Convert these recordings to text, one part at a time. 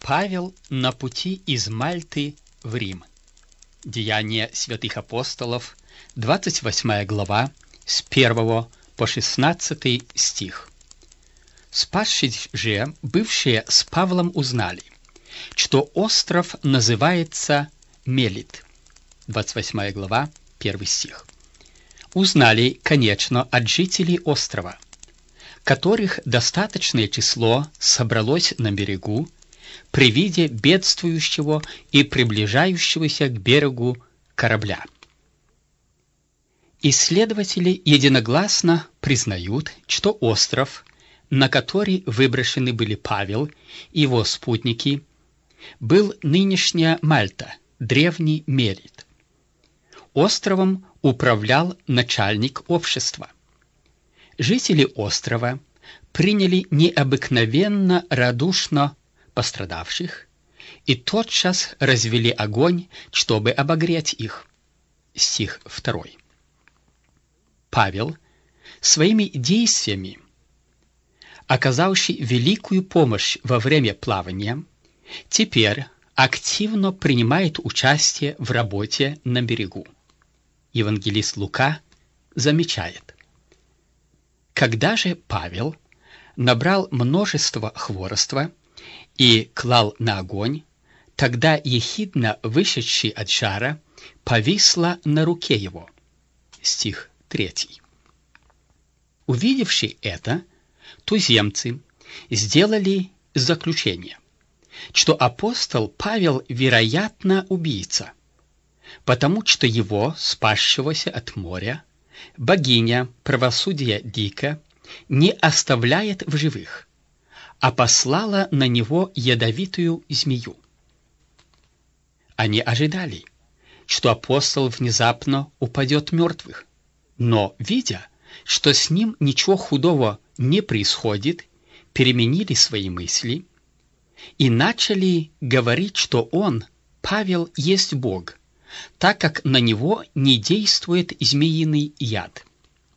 Павел на пути из Мальты в Рим. Деяния святых апостолов, 28 глава, с 1 по 16 стих. Спасшись же, бывшие с Павлом узнали, что остров называется Мелит. 28 глава, 1 стих. Узнали, конечно, от жителей острова, которых достаточное число собралось на берегу при виде бедствующего и приближающегося к берегу корабля. Исследователи единогласно признают, что остров, на который выброшены были Павел и его спутники, был нынешняя Мальта, древний Мелит. Островом управлял начальник общества. Жители острова приняли необыкновенно радушно пострадавших и тотчас развели огонь, чтобы обогреть их. Стих 2. Павел своими действиями, оказавший великую помощь во время плавания, теперь активно принимает участие в работе на берегу. Евангелист Лука замечает: когда же Павел набрал множество хвороства и клал на огонь, тогда ехидна, вышедший от жара, повисла на руке его. Стих 3. Увидевши это, туземцы сделали заключение, что апостол Павел, вероятно, убийца, потому что его, спасшегося от моря, богиня правосудия Дика не оставляет в живых, а послала на него ядовитую змею. Они ожидали, что апостол внезапно упадет мертвых, но, видя, что с ним ничего худого не происходит, переменили свои мысли и начали говорить, что он, Павел, есть Бог, так как на него не действует змеиный яд.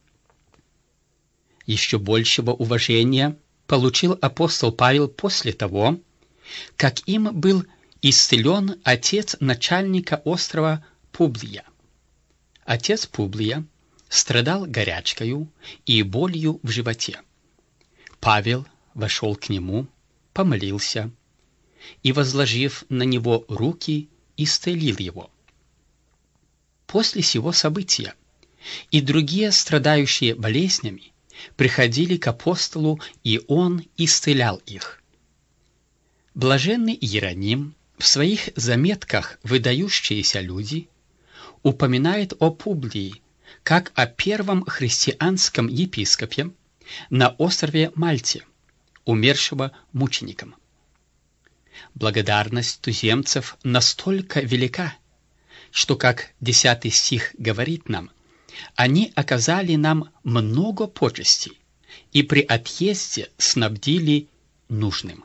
Еще большего уважения получил апостол Павел после того, как им был исцелен отец начальника острова Публия. Отец Публия страдал горячкою и болью в животе. Павел вошел к нему, помолился и, возложив на него руки, исцелил его. После сего события и другие страдающие болезнями приходили к апостолу, и он исцелял их. Блаженный Иероним в своих заметках «Выдающиеся люди» упоминает о Публии как о первом христианском епископе на острове Мальте, умершего мучеником. Благодарность туземцев настолько велика, что, как 10 стих говорит нам, они оказали нам много почестей и при отъезде снабдили нужным.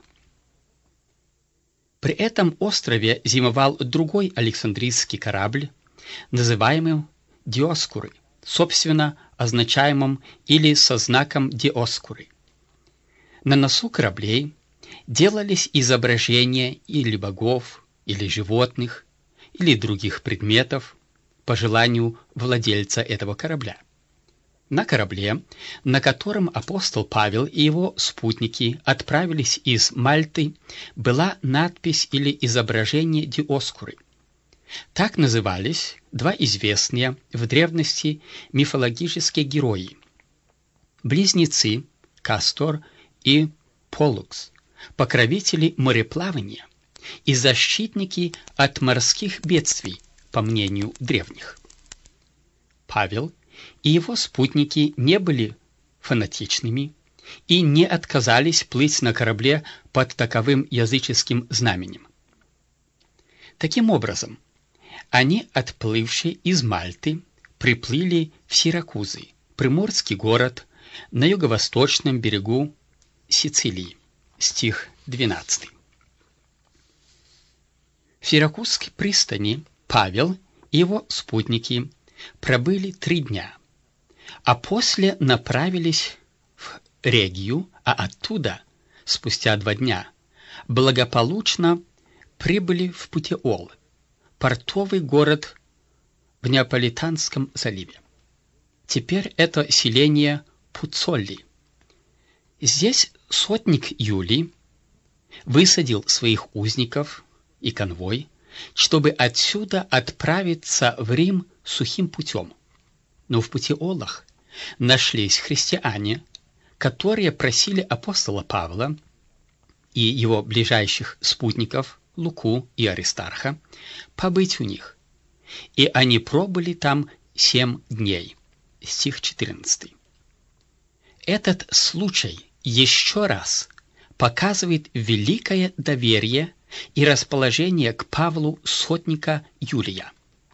При этом острове зимовал другой Александрийский корабль, называемый Диоскуры, собственно означаемым или со знаком Диоскуры. На носу кораблей делались изображения или богов, или животных, или других предметов, по желанию владельца этого корабля. На корабле, на котором апостол Павел и его спутники отправились из Мальты, была надпись или изображение Диоскуры. Так назывались два известные в древности мифологические герои – близнецы Кастор и Поллукс, покровители мореплавания и защитники от морских бедствий, по мнению древних. Павел и его спутники не были фанатичными и не отказались плыть на корабле под таковым языческим знаменем. Таким образом, они, отплывшие из Мальты, приплыли в Сиракузы, приморский город на юго-восточном берегу Сицилии. Стих 12. В Сиракузской пристани Павел и его спутники пробыли 3 дня, а после направились в Регию, а оттуда, спустя 2 дня, благополучно прибыли в Путеол, портовый город в Неаполитанском заливе. Теперь это селение Пуцолли. Здесь сотник Юлий высадил своих узников и конвой, чтобы отсюда отправиться в Рим сухим путем. Но в Путеолах нашлись христиане, которые просили апостола Павла и его ближайших спутников Луку и Аристарха побыть у них, и они пробыли там 7 дней. Стих 14. Этот случай еще раз показывает великое доверие и расположение к Павлу сотника Юлия.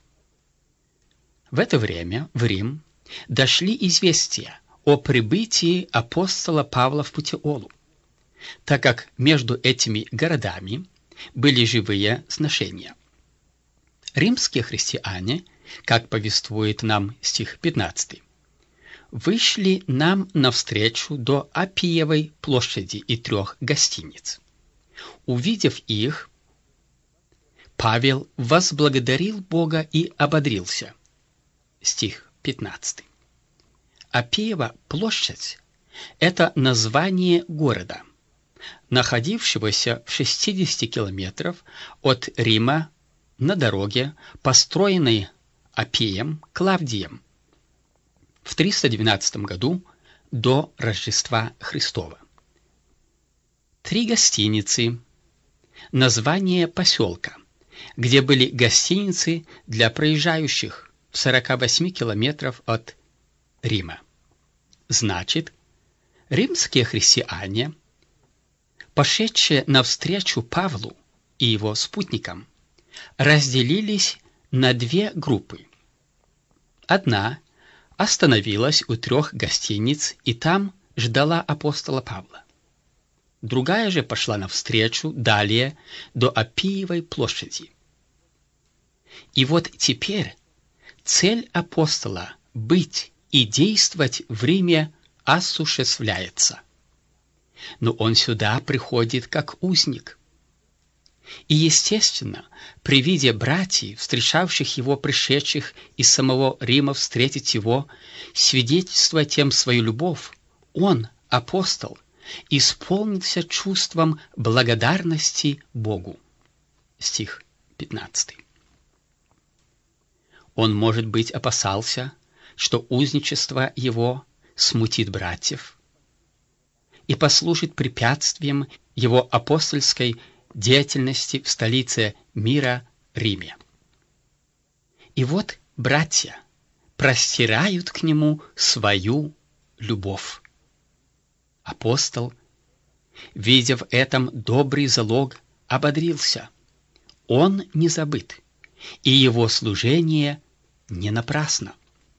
В это время в Рим дошли известия о прибытии апостола Павла в Путеолу, так как между этими городами были живые сношения. Римские христиане, как повествует нам стих 15, вышли нам навстречу до Аппиевой площади и 3 гостиниц. Увидев их, Павел возблагодарил Бога и ободрился. Стих 15. Аппиева площадь – это название города, находившегося в 60 километров от Рима на дороге, построенной Аппием Клавдием в 312 году до Рождества Христова. 3 гостиницы – название поселка, где были гостиницы для проезжающих в 48 километров от Рима. Значит, римские христиане, пошедшие навстречу Павлу и его спутникам, разделились на 2 группы. Одна остановилась у 3 гостиниц и там ждала апостола Павла. Другая же пошла навстречу далее до Аппиевой площади. И вот теперь цель апостола быть и действовать в Риме осуществляется. Но он сюда приходит как узник. И, естественно, при виде братьев, встречавших его, пришедших из самого Рима встретить его, свидетельствуя тем свою любовь, он, апостол, исполнился чувством благодарности Богу. Стих 15. Он, может быть, опасался, что узничество его смутит братьев и послужит препятствием его апостольской деятельности в столице мира Риме. И вот братья простирают к нему свою любовь. Апостол, видя в этом добрый залог, ободрился. Он не забыт, и его служение не напрасно.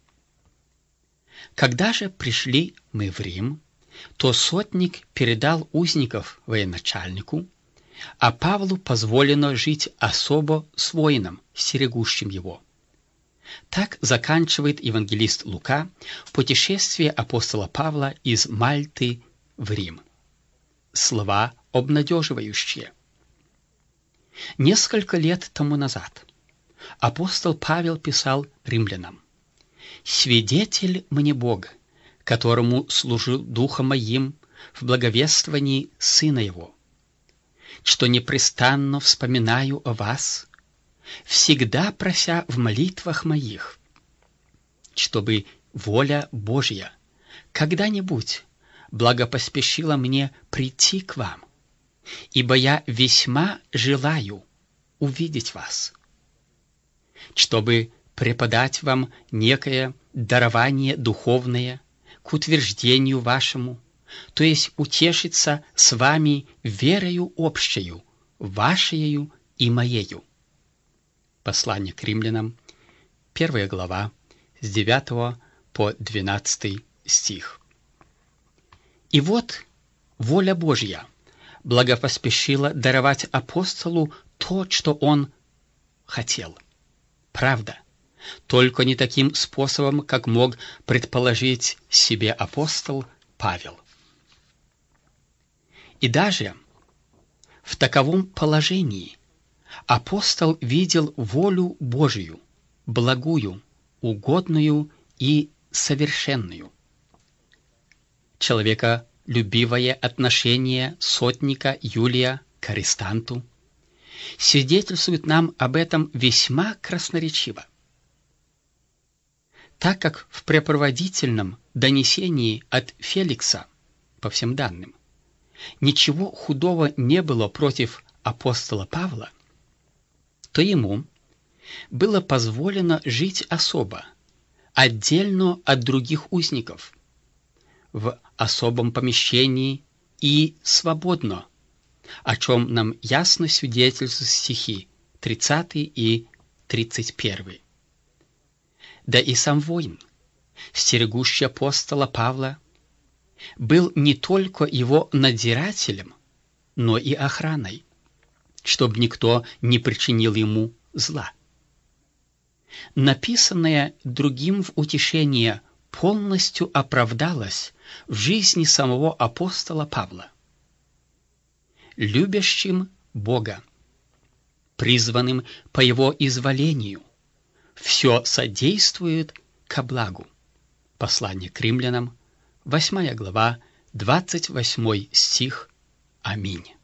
Когда же пришли мы в Рим, то сотник передал узников военачальнику, а Павлу позволено жить особо с воином, стерегущим его. Так заканчивает евангелист Лука путешествие апостола Павла из Мальты в Рим. Слова обнадеживающие. Несколько лет тому назад апостол Павел писал римлянам: «Свидетель мне Бога, которому служу духом моим в благовествовании Сына Его, что непрестанно вспоминаю о вас, всегда прося в молитвах моих, чтобы воля Божья когда-нибудь благопоспешила мне прийти к вам, ибо я весьма желаю увидеть вас, чтобы преподать вам некое дарование духовное к утверждению вашему, то есть утешиться с вами верою общею, вашею и моею». Послание к римлянам, 1 глава, с 9 по 12 стих. И вот воля Божья благопоспешила даровать апостолу то, что он хотел. Правда, только не таким способом, как мог предположить себе апостол Павел. И даже В таковом положении апостол видел волю Божию, благую, угодную и совершенную. Человеколюбивое отношение сотника Юлия к арестанту свидетельствует нам об этом весьма красноречиво. Так как в препроводительном донесении от Феликса, по всем данным, ничего худого не было против апостола Павла, то ему было позволено жить особо, отдельно от других узников, в особом помещении и свободно, о чем нам ясно свидетельствуют стихи 30 и 31. Да и сам воин, стерегущий апостола Павла, был не только его надзирателем, но и охраной, чтобы никто не причинил ему зла. Написанное другим в утешение полностью оправдалось в жизни самого апостола Павла. Любящим Бога, призванным по Его изволению, все содействует ко благу. Послание к римлянам, 8 глава, 28 стих. Аминь.